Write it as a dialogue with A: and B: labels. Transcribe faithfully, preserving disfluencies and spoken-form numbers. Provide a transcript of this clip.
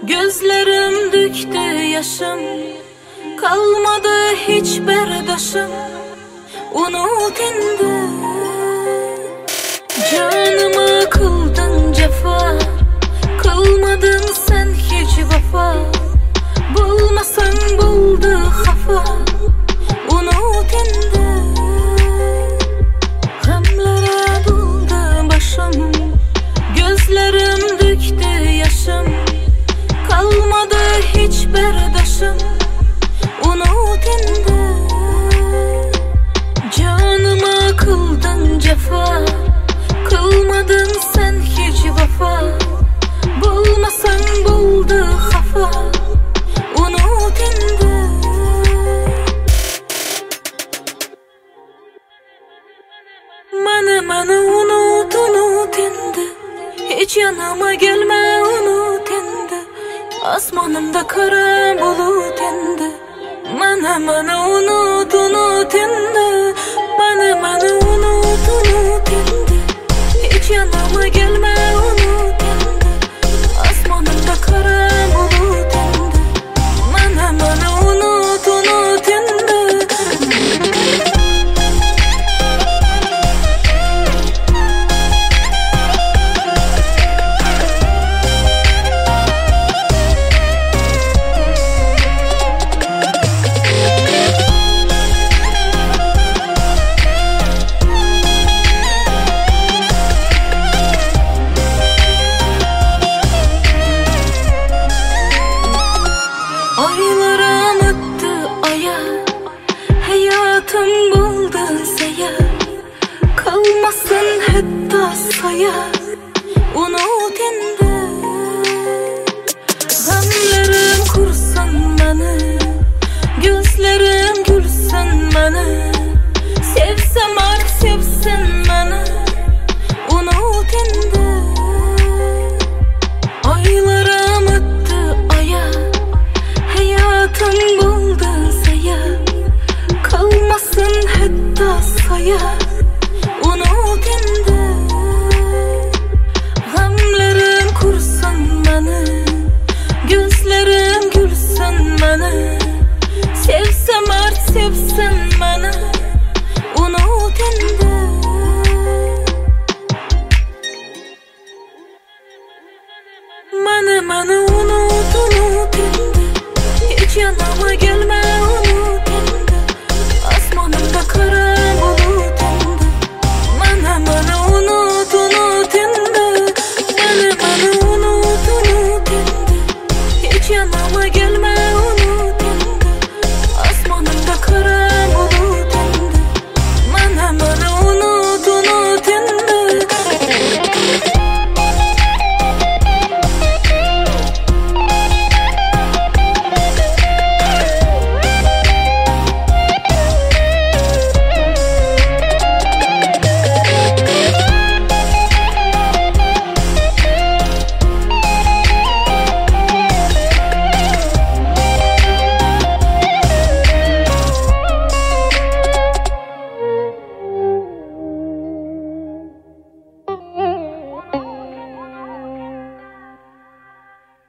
A: Gözlerim döktü yaşım, kalmadı hiç berdaşım. Unut endi, canıma kıldın cefa, kılmadın sen hiç vefa. Bulmasın buldu hafa, unut endi. Gamlere doldu başım, gözlerim döktü yaşım, kalmadı hiç berdaşım. Unut endi, canıma kıldın cefa, kılmadın sen hiç vefa. Bulmasın buldu hafa, unut endi. Mana mana unut unut endi, hiç yanıma gelme unut endi. Asmanımda kara bulut endi. Mana mana unut unut endi, mana mana unut unut endi. Hiç yanıma gelme unut endi. Asmanımda kara bulut endi. Mana mana unut unut endi. Aylarım öttü aya, hayatım buldu saya. Kalmasın hatta saya, unut endi. Gamlerim kursun beni, gözlerim gülsün beni. Sevsem artık sevsin beni, unut endi. Aylarım öttü aya, hayatım buldu saya. Kalmasın hatta saya.